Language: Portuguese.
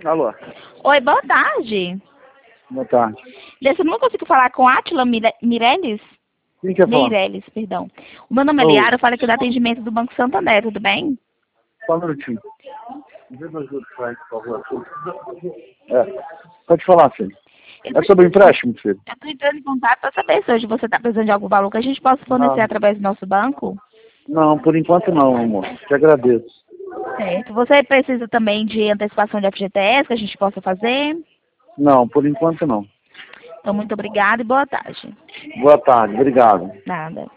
Alô, Oi, boa tarde. boa tarde. Eu não consigo falar com Átila Mireles? Quem quer falar? Meireles, perdão. O meu nome é Oi, Liara, eu falo aqui do atendimento do Banco Santander, tudo bem? só um minutinho. Pode falar, filho. Eu É sobre empréstimo, filho? estou entrando em contato para saber se hoje você está precisando de algum valor que a gente possa fornecer Não, através do nosso banco. não, por enquanto não, amor. Te agradeço. Certo. Você precisa também de antecipação de FGTS que a gente possa fazer? Não, por enquanto não. Então, muito obrigada e boa tarde. Boa tarde, obrigado. Nada.